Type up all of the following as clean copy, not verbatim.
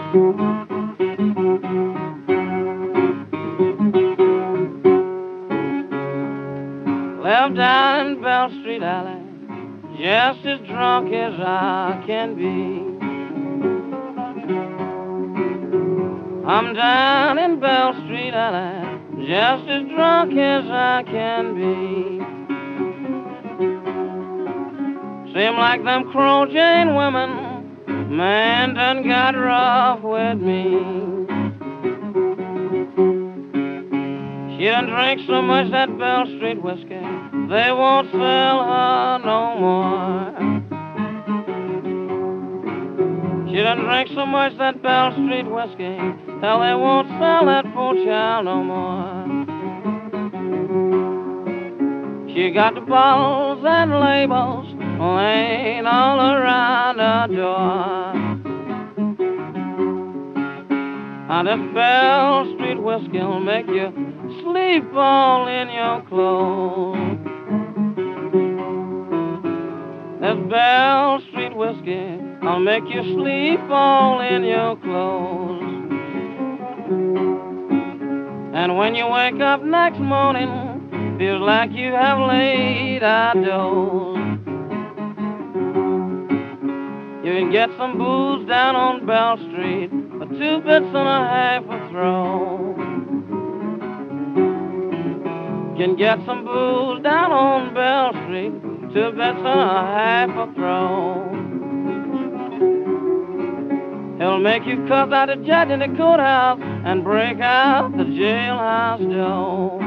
Left down in Bell Street Alley, just as drunk as I can be. I'm down in Bell Street Alley, just as drunk as I can be. Seem like them Crow Jane women, man, done got rough with me. She done drank so much that Bell Street whiskey, they won't sell her no more. She done drank so much that Bell Street whiskey, till they won't sell that poor child no more. She got the bottles and labels laying all around her door. And this Bell Street whiskey'll make you sleep all in your clothes. This Bell Street whiskey'll make you sleep all in your clothes. And when you wake up next morning, feels like you have laid a doze. You can get some booze down on Bell Street for 2 bits and a half a throw. You can get some booze down on Bell Street, 2 bits and a half a throw. He'll make you cuss out the judge in the courthouse and break out the jailhouse door.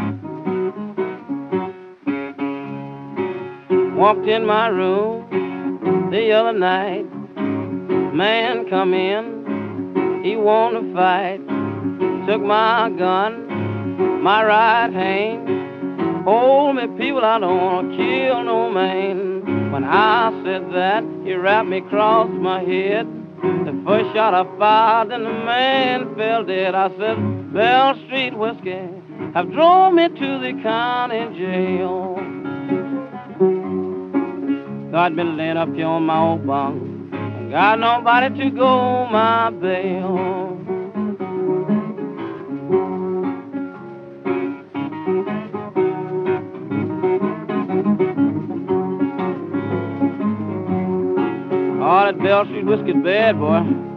Walked in my room the other night. Man come in, he wanted to fight. Took my gun, my right hand. Hold me, people, I don't want to kill no man. When I said that, he wrapped me across my head. The first shot I fired, and the man fell dead. I said, Bell Street whiskey have drove me to the county jail. I'd been laying up here on my old bunk, got nobody to go my bail. Oh, that Bell Street whiskey's bad, boy.